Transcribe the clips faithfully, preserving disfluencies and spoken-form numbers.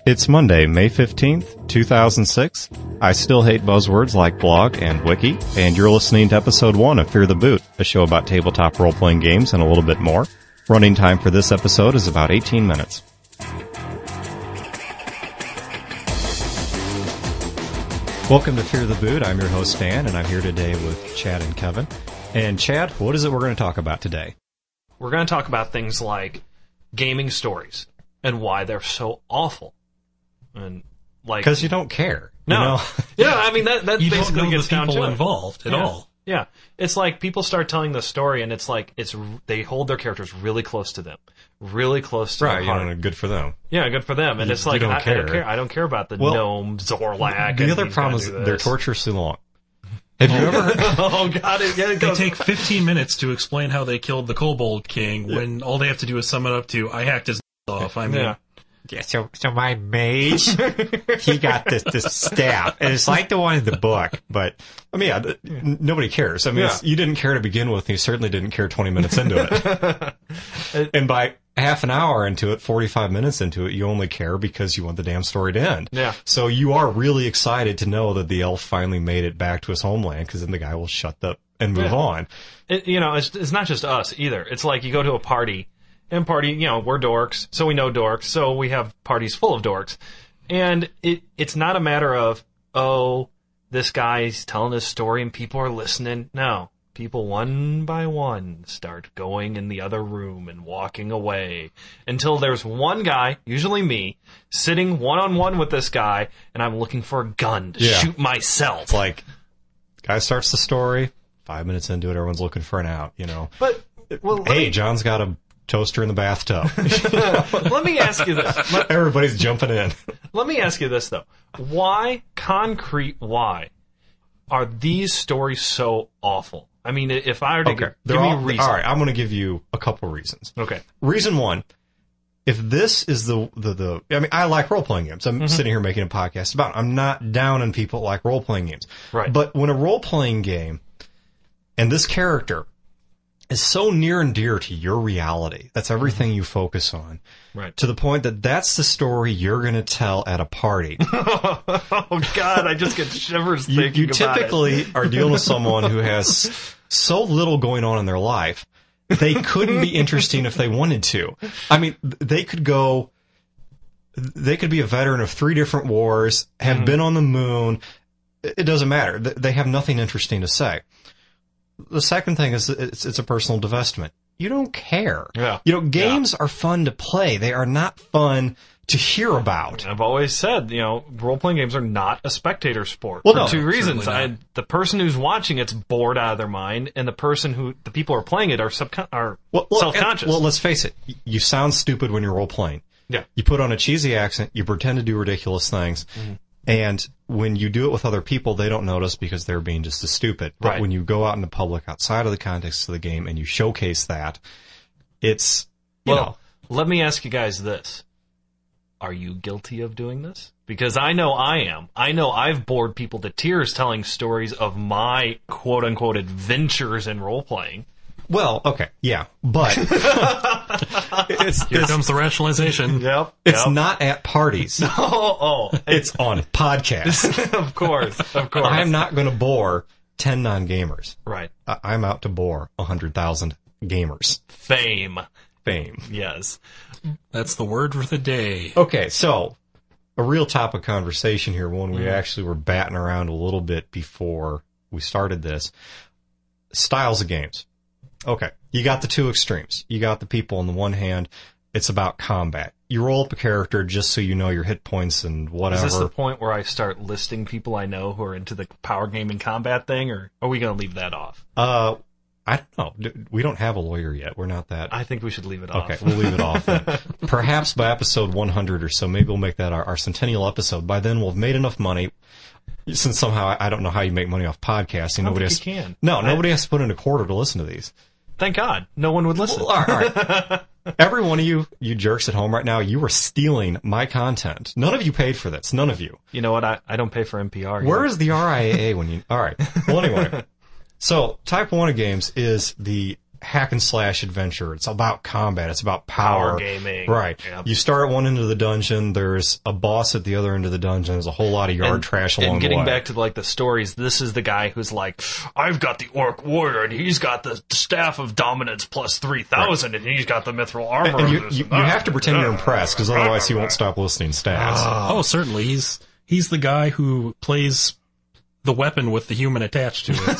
It's Monday, May fifteenth, two thousand six. I still hate buzzwords like blog and wiki, and you're listening to episode one of Fear the Boot, a show about tabletop role-playing games and a little bit more. Running time for this episode is about eighteen minutes. Welcome to Fear the Boot. I'm your host, Stan, and I'm here today with Chad and Kevin. And Chad, what is it we're going to talk about today? We're going to talk about things like gaming stories and why they're so awful. And like, because you don't care. No, you know? Yeah, I mean that that you basically don't know gets the down people to it. involved at yeah. all. Yeah, it's like people start telling the story, and it's like it's they hold their characters really close to them, really close to right, their you heart. know, good for them. Yeah, good for them. And you, it's like don't I, care. I don't care. I don't care about the well, gnome Zorlak. The and other he's problem gonna is do they're this. torturously long. Have you ever heard? Oh God! It, yeah, it They goes. take fifteen minutes to explain how they killed the Kobold King Yeah. when all they have to do is sum it up to "I hacked his off." I mean, Yeah. Yeah, so so my mage, he got this this staff, and it's like the one in the book. But I mean, yeah, th- n- nobody cares. I mean, Yeah. it's, you didn't care to begin with, and you certainly didn't care twenty minutes into it. And by half an hour into it, forty-five minutes into it, you only care because you want the damn story to end. Yeah. So you are really excited to know that the elf finally made it back to his homeland, because then the guy will shut up and move Yeah. on. It, you know, it's, it's not just us either. It's like you go to a party, and party, you know, we're dorks, so we know dorks, so we have parties full of dorks. And it it's not a matter of, oh, this guy's telling his story and people are listening. No. People one by one start going in the other room and walking away until there's one guy, usually me, sitting one-on-one with this guy, and I'm looking for a gun to Yeah. shoot myself. It's like, guy starts the story, five minutes into it, everyone's looking for an out, you know. But, well, let Hey, me- John's got a toaster in the bathtub. let me ask you this. Let, Everybody's jumping in. let me ask you this, though. Why, concrete why, are these stories so awful? I mean, if I were to Okay, give, they're give me all, a reason. all right, I'm going to give you a couple reasons. Okay. Reason one, if this is the, the, the I mean, I like role-playing games. I'm sitting here making a podcast about it. I'm not down on people that like role-playing games. Right. But when a role-playing game and this character is so near and dear to your reality, that's everything you focus on, Right. to the point that that's the story you're going to tell at a party. Oh, God, I just get shivers You, thinking you about it. typically are dealing with someone who has so little going on in their life, they couldn't be interesting if they wanted to. I mean, th- they could go, they could be a veteran of three different wars, have Mm-hmm. been on the moon. It it doesn't matter. Th- They have nothing interesting to say. The second thing is it's, it's a personal divestment. You don't care. Yeah. You know, games are fun to play. They are not fun to hear about. I've always said, you know, role-playing games are not a spectator sport Well, for no, two reasons. certainly not. I, the person who's watching it's bored out of their mind, and the person who, the people who are playing it are, subcon- are Well, look, self-conscious. Well, let's face it. y- You sound stupid when you're role playing. Yeah. You put on a cheesy accent. You pretend to do ridiculous things. Mm-hmm. And when you do it with other people, they don't notice because they're being just as stupid. But Right. when you go out in the public outside of the context of the game and you showcase that, it's, you well, know, let me ask you guys this. Are you guilty of doing this? Because I know I am. I know I've bored people to tears telling stories of my quote-unquote adventures in role-playing. well, okay, yeah, but it's, here it's, comes the rationalization. Yep. it's not at parties. Oh, oh. It's on podcasts. Of course. Of course. I'm not going to bore ten non-gamers. Right. I- I'm out to bore one hundred thousand gamers. Fame. Fame. Yes. That's the word for the day. Okay, so a real topic conversation here, one we actually were batting around a little bit before we started this. Styles of games. Okay, you got the two extremes. You got the people on the one hand, it's about combat. You roll up a character just so you know your hit points and Is whatever. this the point where I start listing people I know who are into the power gaming combat thing, or are we going to leave that off? uh, I don't know. D- We don't have a lawyer yet. We're not that. I think we should leave it off. Okay, we'll leave it off then. Perhaps by episode one hundred or so, maybe we'll make that our, our centennial episode. By then, we'll have made enough money. Since somehow I I don't know how you make money off podcasting. I don't Nobody think has, you can. No, I- nobody has to put in a quarter to listen to these. Thank God. No one would listen. Well, all right, all right. Every one of you, you jerks at home right now, you are stealing my content. None of you paid for this. None of you. You know what? I, I don't pay for N P R. Where either. is the R I A A when you... All right. Well, anyway. So, type one of games is the hack and slash adventure. It's about combat. It's about power. Power gaming. Right. Yep. You start at one end of the dungeon. There's a boss at the other end of the dungeon. There's a whole lot of yard And- trash along and getting the way. back to like the stories, this is the guy who's like, I've got the orc warrior and he's got the staff of dominance plus three thousand and he's got the mithril armor. and you, of this you, and you that. have to pretend you're impressed, because otherwise he won't stop listing stats. Oh, certainly. He's he's the guy who plays the weapon with the human attached to it.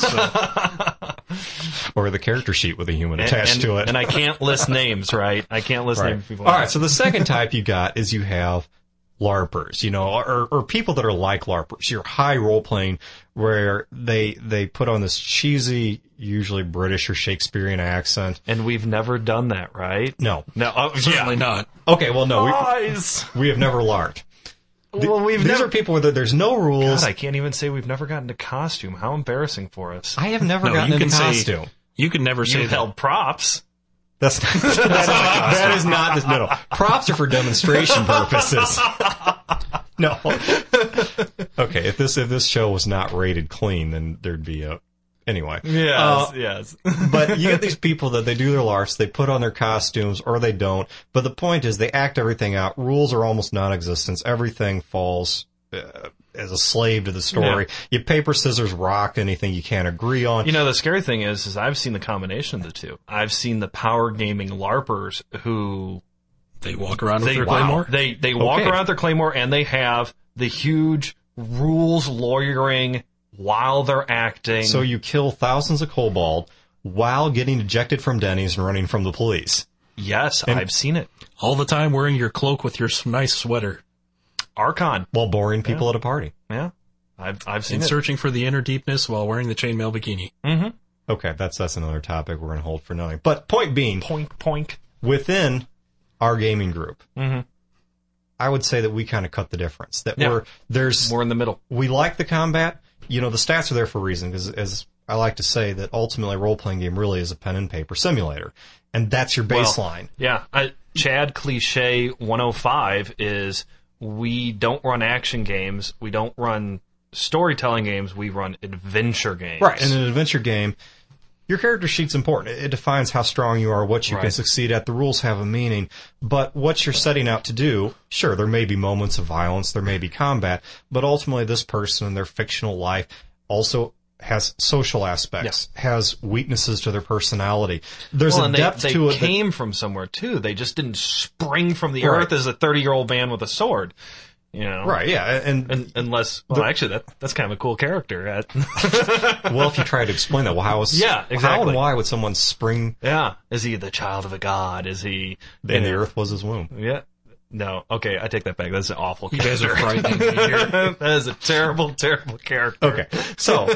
So. Or the character sheet with a human And- attached and, to it. And I can't list names, right? I can't list Right. names. People. All right, so the second type you got is you have LARPers, you know, or, or people that are like LARPers. You're high role playing where they they put on this cheesy, usually British or Shakespearean accent. And we've never done that, right? No. No, oh, Certainly yeah. not. Okay, well, no, we, Guys. we have never LARPed. Well, we've These never. are people where there's no rules. God, I can't even say we've never gotten to costume. How embarrassing for us. I have never No, gotten you into can say- costume. You can never say You that. held props. That's not, that, that is not this. No, no. Props are for demonstration purposes. No. Okay, if this if this show was not rated clean, then there'd be a. Anyway. Yes, Uh, yes. But you get these people that they do their LARPs, they put on their costumes, or they don't. But the point is, they act everything out. Rules are almost non-existent. Everything falls uh, as a slave to the story. You paper, scissors, rock, anything you can't agree on. You know, the scary thing is, is I've seen the combination of the two. I've seen the power gaming LARPers who They walk around with they their wow, claymore. they they walk Okay. around with their claymore and they have the huge rules lawyering while they're acting. So you kill thousands of kobold while getting ejected from Denny's and running from the police. yes, I've seen it. All the time wearing your cloak with your s- nice sweater Archon. While boring people at a party. Yeah, I've I've seen and it. searching for the inner deepness while wearing the chainmail bikini. Mm-hmm. Okay, that's that's another topic we're going to hold for nothing. But point being, Poink poink. within our gaming group, Mm-hmm. I would say that we kind of cut the difference. That Yeah. we're there's More in the middle. we like the combat. You know, the stats are there for a reason, because as I like to say, that ultimately a role-playing game really is a pen and paper simulator, and that's your Well, baseline. Yeah, I, Chad cliche one oh five is we don't run action games, we don't run storytelling games, we run adventure games. Right, in an adventure game, your character sheet's important. It it defines how strong you are, what you can Right. succeed at. The rules have a meaning, but what you're setting out to do, sure, there may be moments of violence, there may be combat, but ultimately this person in their fictional life also has social aspects, has weaknesses to their personality. There's Well, a and they, depth they to it. that- came from somewhere too. They just didn't spring from the Right. earth as a thirty-year-old man with a sword. You know, right, yeah, and, And, unless, well, actually, that that's kind of a cool character. well, if you try to explain that, well, how is Yeah, how exactly. and why would someone spring yeah, is he the child of a god? Is he? and you the know, earth was his womb? Yeah. No. Okay, I take that back. That's an awful. You guys are character. frightening me here. That is a terrible, terrible character. Okay, so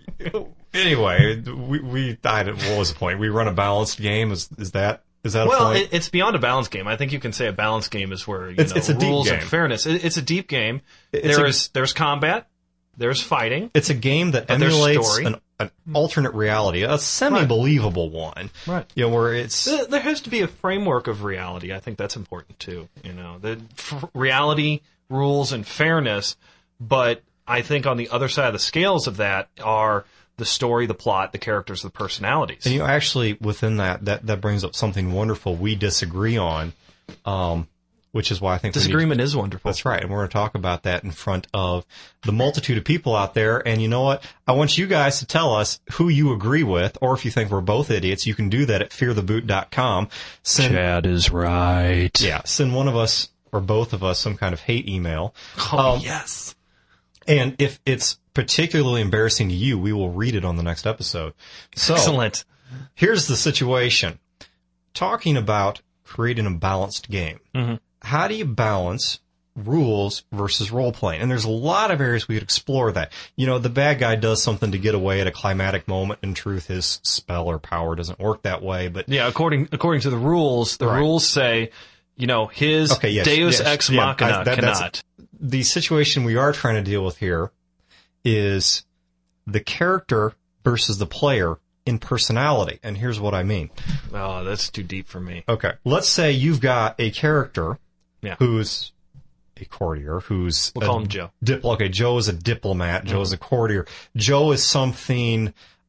anyway, we we I don't- what was the point? We run a balanced game. Is is that is that a Well, point? it, it's beyond a balance game. I think you can say a balance game is where you It's- know it's a deep rules and game. fairness. It, it's a deep game. It's There a- is there's combat. There's fighting. It's a game that But there's emulates story. an, an alternate reality, a semi-believable one. Right. You know, where it's There there has to be a framework of reality. I think that's important too. You know, the f- reality, rules, and fairness. But I think on the other side of the scales of that are the story, the plot, the characters, the personalities. and you know, actually within that that that brings up something wonderful we disagree on, um, which is why I think we need- Disagreement is wonderful. That's right, and we're going to talk about that in front of the multitude of people out there. And you know what? I want you guys to tell us who you agree with, or if you think we're both idiots, you can do that at fear the boot dot com. Send, Chad is right. yeah, send one of us or both of us some kind of hate email. Oh, Um, yes. And if it's particularly embarrassing to you, we will read it on the next episode. So Excellent. here's the situation. Talking about creating a balanced game. Mm-hmm. How do you balance rules versus role playing? And there's a lot of areas we could explore that. You know, the bad guy does something to get away at a climatic moment. In truth, his spell or power doesn't work that way. But Yeah, according according to the rules, the Right. rules say, you know, his Okay, yes, Deus yes, ex yeah, machina I- that- that's- cannot. the situation we are trying to deal with here is the character versus the player in personality. And here's what I mean. Oh, that's too deep for me. Okay. Let's say you've got a character Yeah. who's a courtier, who's We'll a call him Joe. Dip, okay, Joe is a diplomat. Joe is a courtier. Joe is something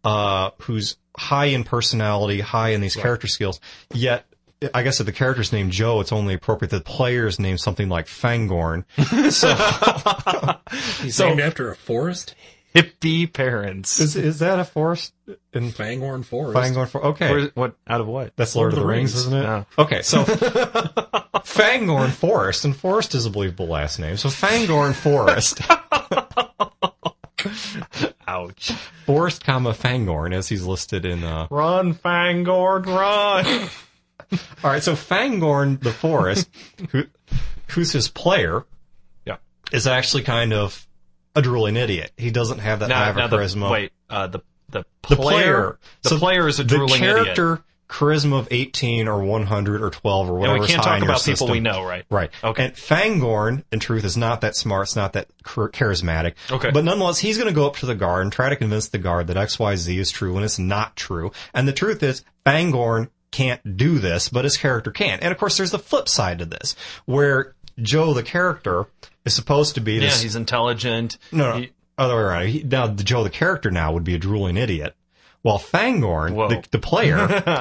uh, who's high in personality, high in these character skills, yet I guess if the character's named Joe, it's only appropriate that the player's named something like Fangorn. So, He's so- named after a forest? Hippie parents. is is that a forest in Fangorn Forest. Fangorn? For okay, Where- what? Out of what? that's Lord, of the Rings, isn't it? Oh. Okay, so Fangorn Forest, and Forest is a believable last name. So Fangorn Forest, Ouch. Forest, comma Fangorn, as he's listed in. Uh, Run, Fangord, run. all right, so Fangorn the Forest, who who's his player, Yeah. is actually kind of a drooling idiot. He doesn't have that high Now, of a now the, charisma. wait, uh, the the The player, player. the So player is a the drooling character idiot. charisma of eighteen or one hundred or twelve or And whatever. we can't talk about people we know, right? Right. Okay. And Fangorn, in truth, is not that smart. It's not that char- charismatic. Okay. But nonetheless, he's going to go up to the guard and try to convince the guard that X Y Z is true when it's not true. And the truth is, Fangorn can't do this, but his character can. And of course, there's the flip side to this, where Joe, the character, is supposed to be Yeah, this. he's intelligent. no, no, He- other way around. He, now, the Joe, the character, now would be a drooling idiot, while Fangorn, Whoa. the, the player,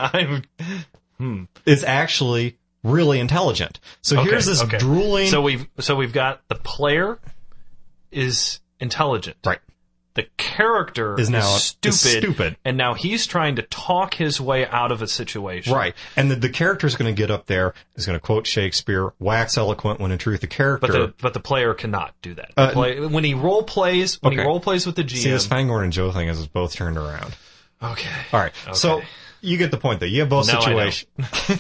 I'm- is actually really intelligent. So okay, here's this okay. drooling. So we've so we've got the player is intelligent. right. The character Is now- is stupid, stupid. and now he's trying to talk his way out of a situation. Right. And the, the character is going to get up there, is going to quote Shakespeare, wax eloquent, when in truth the character... But the but the player cannot do that. Uh, The play, when he role plays, when he Okay. role plays with the G M. See, this Fangorn and Joe thing is both turned around. Okay. All right. So Okay. you get the point, though. You have both No, I situations.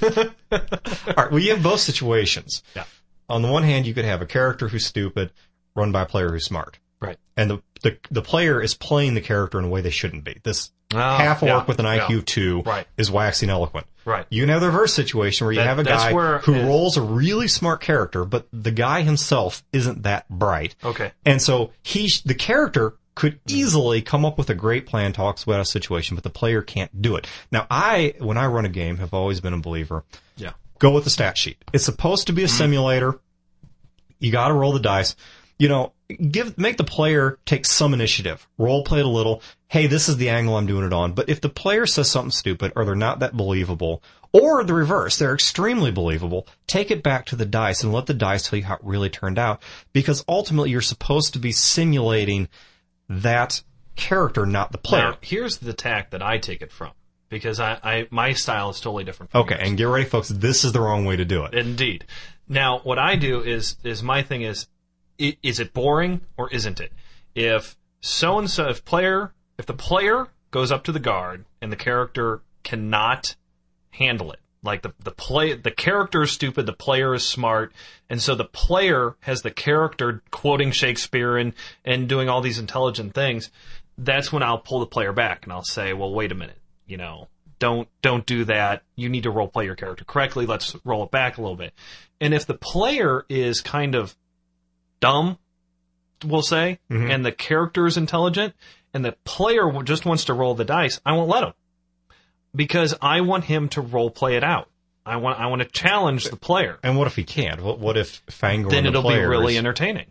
All right. Well, you have both situations. Yeah. On the one hand, you could have a character who's stupid run by a player who's smart. Right. And the, the, the player is playing the character in a way they shouldn't be. This Oh, half orc yeah, with an I Q yeah. two Right. is waxing eloquent. Right. You can have the reverse situation where you That- have a that's guy where who it- rolls a really smart character, but the guy himself isn't that bright. Okay. And so he, sh- the character could easily come up with a great plan, talks about a situation, but the player can't do it. Now, I, when I run a game, have always been a believer. Yeah. Go with the stat sheet. It's supposed to be a simulator. You got to roll the dice. You know, give make the player take some initiative. Role play it a little. Hey, this is the angle I'm doing it on. But if the player says something stupid, or they're not that believable, or the reverse, they're extremely believable, take it back to the dice and let the dice tell you how it really turned out. Because ultimately, you're supposed to be simulating that character, not the player. Now, here's the tack that I take it from, because I, I my style is totally different from Okay, yours. and get ready, folks. This is the wrong way to do it. Indeed. Now, what I do is is my thing is, i- is it boring or isn't it? If so and so, if player, if the player goes up to the guard and the character cannot handle it, like the the play, the character is stupid, the player is smart, and so the player has the character quoting Shakespeare and and doing all these intelligent things. That's when I'll pull the player back and I'll say, well, wait a minute, you know. Don't don't do that. You need to role play your character correctly. Let's roll it back a little bit. And if the player is kind of dumb, we'll say, Mhm. and the character is intelligent, and the player just wants to roll the dice, I won't let him, because I want him to role play it out. I want I want to challenge the player. And what if he can't? What, what if Fangorn Then the it'll be player really is- entertaining.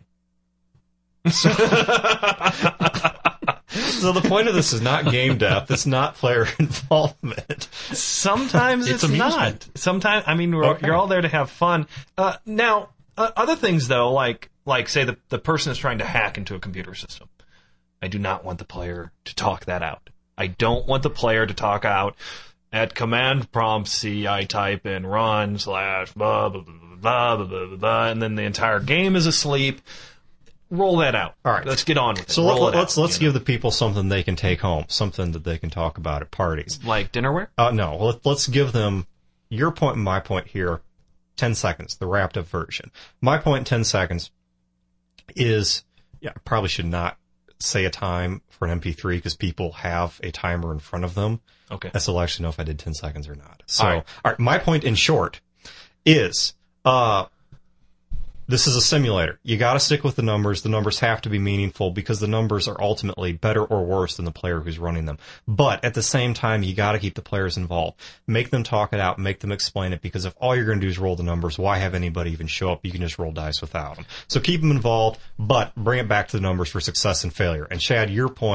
So the point of this is not game depth. It's not player involvement. Sometimes It's it's, not. amusement. Sometimes, I mean, we're, Okay. you're all there to have fun. Uh, now, uh, other things though, like like say the the person is trying to hack into a computer system. I do not want the player to talk that out. I don't want the player to talk out at command prompt C. I type in run slash blah blah blah blah blah blah blah, blah, and then the entire game is asleep. Roll that out. All right. let's get on with it. So Roll let, it let's out, let's you give the people something they can take home, something that they can talk about at parties. know? like dinnerware. Uh, no, let, let's give them your point and my point here. Ten seconds, the wrapped up version. My point in ten seconds is, yeah, I probably should not say a time for an M P three because people have a timer in front of them. Okay. So they'll actually know if I did ten seconds or not. So, All all right. right, my point in short is, uh, this is a simulator. You got to stick with the numbers. The numbers have to be meaningful because the numbers are ultimately better or worse than the player who's running them. But at the same time, you got to keep the players involved. Make them talk it out. Make them explain it. Because if all you're going to do is roll the numbers, why have anybody even show up? You can just roll dice without them. So keep them involved, but bring it back to the numbers for success and failure. And Chad, your point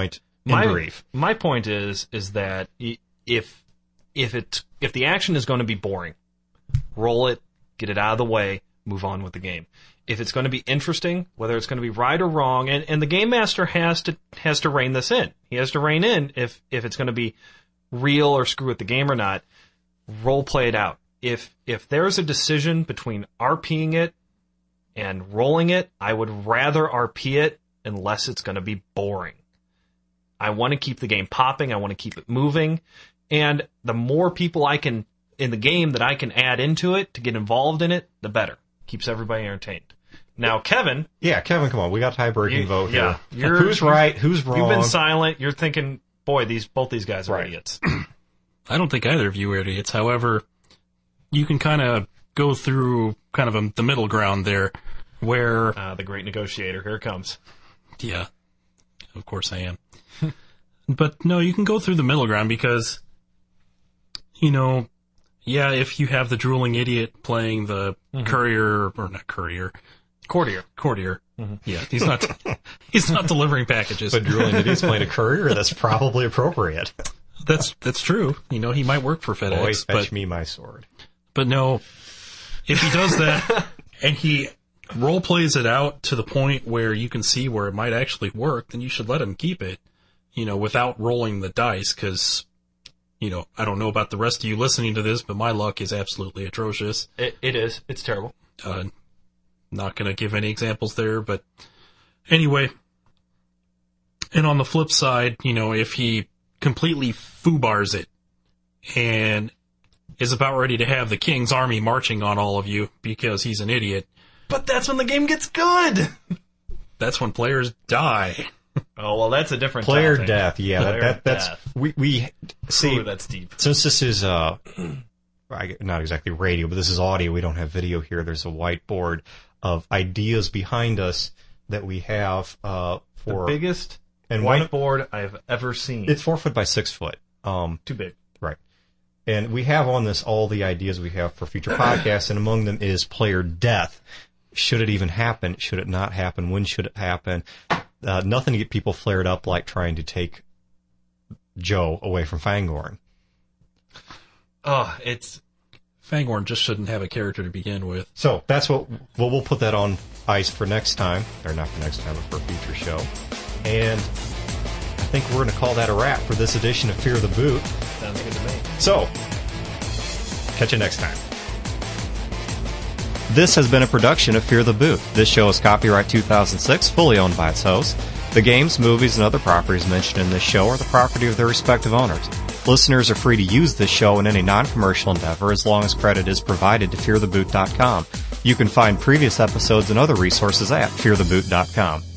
in my, brief. My point is is that i- if if it if the action is going to be boring, roll it, get it out of the way, move on with the game. If it's going to be interesting, whether it's going to be right or wrong, and, and the game master has to has to rein this in. He has to rein in if if it's going to be real or screw with the game or not. Role play it out. If if there's a decision between RPing it and rolling it, I would rather R P it unless it's going to be boring. I want to keep the game popping. I want to keep it moving. And the more people I can, in the game that I can add into it to get involved in it, the better. Keeps everybody entertained. Now, Kevin. Yeah, Kevin, come on. We got a tie-breaking you- vote yeah, here. you're- Who's right? Who's wrong? You've been silent. You're thinking, boy, these both these guys are Right. idiots. I don't think either of you are idiots. However, you can kind of go through kind of a, the middle ground there where, Uh, the great negotiator. Here it comes. yeah, of course I am. But no, you can go through the middle ground because, you know, yeah, if you have the drooling idiot playing the courier, or not courier, Courtier. courtier, yeah, he's not, he's not delivering packages. But drooling idiots playing a courier, that's probably appropriate. That's, that's true. You know, he might work for FedEx, Boy, but fetch me my sword. But no, if he does that and he role plays it out to the point where you can see where it might actually work, then you should let him keep it, you know, without rolling the dice. Because, you know, I don't know about the rest of you listening to this, but my luck is absolutely atrocious. It, it is. It's terrible. Uh, not going to give any examples there, but anyway. And on the flip side, you know, if he completely foobars it and is about ready to have the king's army marching on all of you because he's an idiot, But that's when the game gets good. that's when players die. Oh, well, that's a different Player topic. death, yeah. Player that, that, that's death. we we see. Ooh, that's deep. Since this is uh, I- not exactly radio, but this is audio. We don't have video here. There's a whiteboard of ideas behind us that we have uh, The for biggest and one of- whiteboard I've ever seen. It's four foot by six foot. Um, too big. right. And we have on this all the ideas we have for future podcasts, and among them is player death. Should it even happen? Should it not happen? When should it happen? Uh, nothing to get people flared up like trying to take Joe away from Fangorn. Oh, it's Fangorn just shouldn't have a character to begin with. So that's what well, we'll put that on ice for next time, or not for next time, but for a future show. And I think we're going to call that a wrap for this edition of Fear the Boot. sounds good to me. So, catch you next time. This has been a production of Fear the Boot. This show is copyright two thousand six, fully owned by its host. The games, movies, and other properties mentioned in this show are the property of their respective owners. Listeners are free to use this show in any non-commercial endeavor as long as credit is provided to fear the boot dot com. You can find previous episodes and other resources at fear the boot dot com.